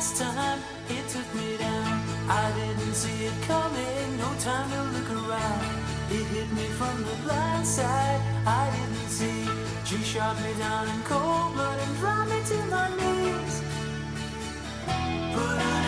last time it took me down. I didn't see it coming, no time to look around. It hit me from the blind side, I didn't see. She shot me down in cold blood and dropped me to my knees. Put